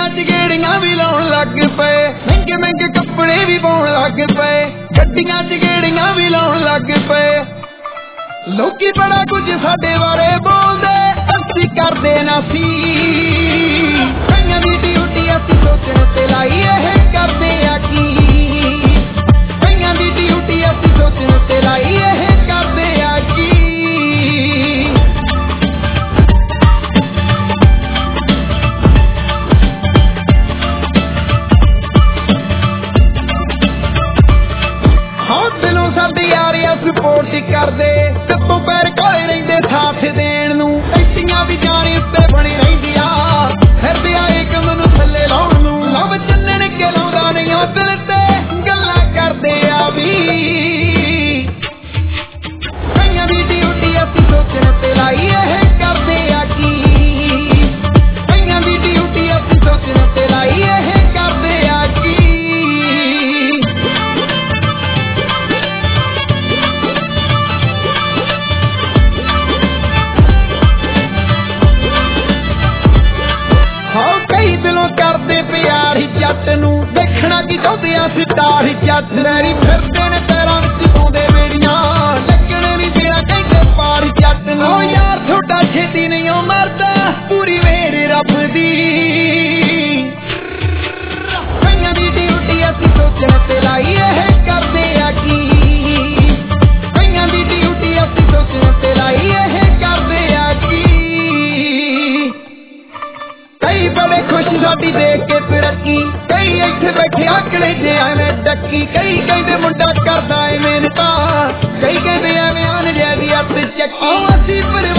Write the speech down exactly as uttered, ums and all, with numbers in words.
ਗੱਡੀਆਂ ਚ ਗੇੜੀਆਂ ਵੀ ਲਾਉਣ ਲੱਗ ਪਏ, ਮਹਿੰਗੇ ਮਹਿੰਗੇ ਕੱਪੜੇ ਵੀ ਪਾਉਣ ਲੱਗ ਪਏ, ਗੱਡੀਆਂ ਚ ਗੇੜੀਆਂ ਵੀ ਲਾਉਣ ਲੱਗ ਪਏ। ਲੋਕੀ ਬੜਾ ਕੁਝ ਸਾਡੇ ਬਾਰੇ ਬੋਲਦੇ, ਅਸੀਂ ਕਰਦੇ ਨਾ ਸੀ। ਕਈਆਂ ਦੀ ਡਿਊਟੀ ਅਸੀਂ ਸੋਚਣ ਤੇ ਲਾਈ, ਇਹ ਕਰਦੇ ਆ ਕੀ। ਕਈਆਂ ਦੀ ਡਿਊਟੀ ਅਸੀਂ ਸੋਚਣ ਤੇ ਲਾਈ, ਇਹ ਕਰਦੇ ਆ ਕੀ। ਦਿਲੋਂ ਸਾਡੇ ਯਾਰ ਆ ਸਪੋਰਟ ਕਰਦੇ, ਸੱਤੋਂ ਪੈਰ ਕੋਲੇ ਰਹਿੰਦੇ ਸਾਥ ਦੇਣ ਨੂੰ। ਐਟੀਆਂ ਵੀ ਜਾਣੀ ਉੱਤੇ ਬਣੀ ਰਹਿੰਦੀਆਂ, ਫਿਰਦੇ ਆ ਏਕਮ ਨੂੰ ਥੱਲੇ ਲਾਉਣ ਨੂੰ। ਲਵ ਚੰਨਣ ਕੇ ਲਾਉਂਦਾ ਨਹੀਂ ਉਹ ਦਿਲ ਤੇ, ਗੱਲਾਂ ਕਰਦੇ ਆ ਵੀ। ਕਈਆਂ ਦੀ ਡਿਊਟੀ ਅਸੀਂ ਸੋਚਣ ਤੇ ਲਾਈ, ਇਹ ਕਰਦੇ ਆ ਕੀ। ਕਈਆਂ ਦੀ ਡਿਊਟੀ ਅਸੀਂ ਸੋਚਣ ਤੇ ਲਾਈ, ਇਹ ਕਰਦੇ ਆ ਕੀ। ਕਰਦੇ ਪਿਆਰ ਹੀ ਜੱਟ ਨੂੰ, ਦੇਖਣਾ ਕੀ ਚਾਹੁੰਦੇ ਆ ਸਿਤਾਰ ਹੀ ਜੱਟ। ਲੈਰੀ ਫਿਰਦੇ ਨੇ ਪੈਰਾਂ ਵਿੱਚ ਪਾਉਂਦੇ ਵੇੜੀਆਂ, ਲੱਗਣ ਨਹੀਂ ਦੇਣਾ ਕਹਿੰਦੇ ਪਾਰ ਜੱਟ ਨੂੰ। ਓ ਯਾਰ ਤੁਹਾਡਾ ਛੇਤੀ ਨਹੀਂ ਉਹ ਮਰਦਾ, ਪੂਰੀ ਵੇੜ ਰੱਬ ਦੀ। ਕਈਆਂ ਦੀ ਡਿਊਟੀ ਅਸੀਂ ਸੋਚਣ ਤੇ ਲਾਈ, ਇਹ ਕਰਦੇ ਆ ਕੀ। ਕਈਆਂ ਦੀ ਡਿਊਟੀ ਅਸੀਂ ਸੋਚਣ ਤੇ ਲਾਈ, ਇਹ ਕਰਦੇ ਆ ਕੀ। ਕਈ ਬੜੇ ਖੁਸ਼ ਸਾਡੀ ਦੇਖ ਕੇ ਤਰੱਕੀ, ਕਈ ਇੱਥੇ ਬੈਠੇ ਆਕੜੇ ਜੇ ਐਵੇਂ ਡੱਕੀ। ਕਈ ਕਹਿੰਦੇ ਮੁੰਡਾ ਕਰਦਾ ਏ ਮਿਹਨਤਾਂ, ਕਈ ਕਹਿੰਦੇ ਐਵੇਂ ਆਨ ਜਿਹਾ ਦੀ ਅੱਤ ਚੱਕੀ। ਅਸੀਂ